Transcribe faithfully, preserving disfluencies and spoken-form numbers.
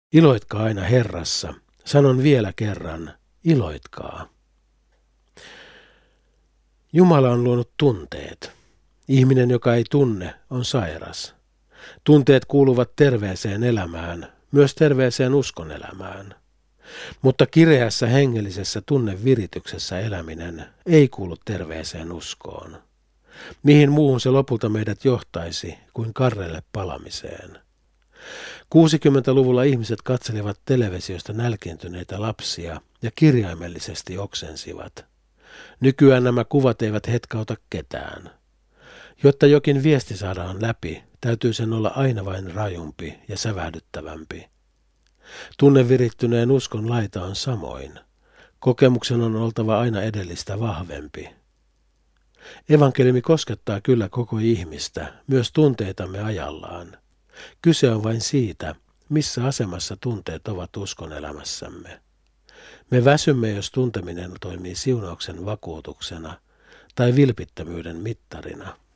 Iloitkaa aina Herrassa. Sanon vielä kerran, iloitkaa. Jumala on luonut tunteet. Ihminen, joka ei tunne, on sairas. Tunteet kuuluvat terveeseen elämään, myös terveeseen uskonelämään. Mutta kireässä hengellisessä tunnevirityksessä eläminen ei kuulu terveeseen uskoon. Mihin muuhun se lopulta meidät johtaisi kuin karrelle palamiseen? kuusikymmentäluvulla ihmiset katselivat televisiosta nälkiintyneitä lapsia ja kirjaimellisesti oksensivat. Nykyään nämä kuvat eivät hetkauta ketään. Jotta jokin viesti saadaan läpi, täytyy sen olla aina vain rajumpi ja sävähdyttävämpi. Tunnevirittyneen uskon laita on samoin. Kokemuksen on oltava aina edellistä vahvempi. Evankeliumi koskettaa kyllä koko ihmistä, myös tunteitamme ajallaan. Kyse on vain siitä, missä asemassa tunteet ovat uskonelämässämme. Me väsymme, jos tunteminen toimii siunauksen vakuutuksena tai vilpittömyyden mittarina.